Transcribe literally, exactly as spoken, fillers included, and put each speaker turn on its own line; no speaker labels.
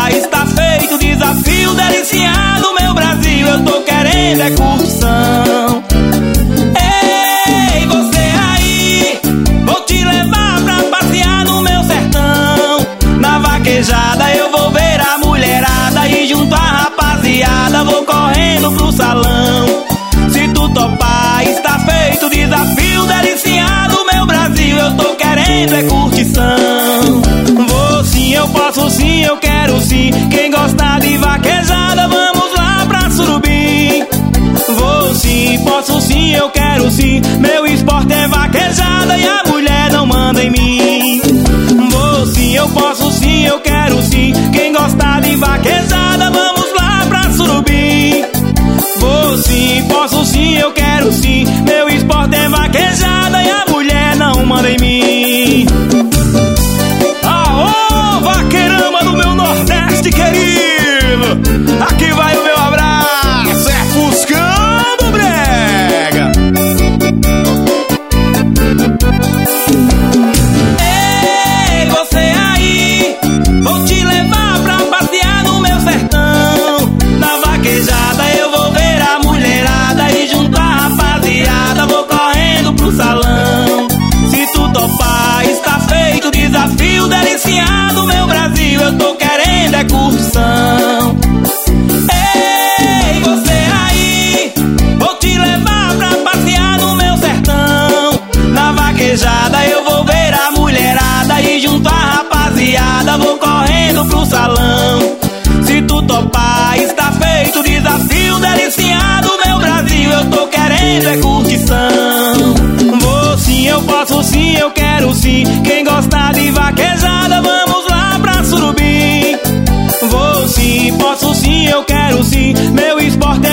topar, está feito o desafio deliciado, meu Brasil, eu tô querendo é curtição. Ei, você aí, vou te levar pra passear no meu sertão. Na vaquejada eu vou ver a mulherada e junto à rapaziada vou correndo pro salão. Se tu topar, está feito o desafio deliciado, meu Brasil, eu tô querendo é curtição. Vou sim, eu posso sim, eu quero sim. Quem gostar de vaquejada, vamos lá pra Surubim. Vou sim, posso sim, eu quero sim. Meu esporte é vaquejada e a mulher não manda em mim. Vou sim, eu posso sim, eu quero sim. Quem gostar de vaquejada, vamos lá pra Surubim. Vou sim, posso sim, eu quero sim. Meu esporte é vaquejada e a mulher não manda em mim. Aô, vaqueirama do meu Nordeste querido, aqui vai o meu abraço, é Fuscando Brega. Ei, você aí, vou te levar pra passear no meu sertão. Na vaquejada eu vou ver a mulherada e junto à rapaziada vou correndo pro salão. Se tu topar, está feito o desafio deliciado, meu Brasil, eu tô querendo é curtição. Ei, você aí, vou te levar pra passear no meu sertão. Na vaquejada eu vou ver a mulherada e junto à rapaziada vou correndo pro salão. Se tu topar, está feito o desafio deliciado, meu Brasil, eu tô querendo é curtição. Vou sim, eu posso sim, eu quero sim. Quem gostar de vaquejada, vamos lá pra Surubim. Vou sim, posso sim, eu quero sim. Meu esporte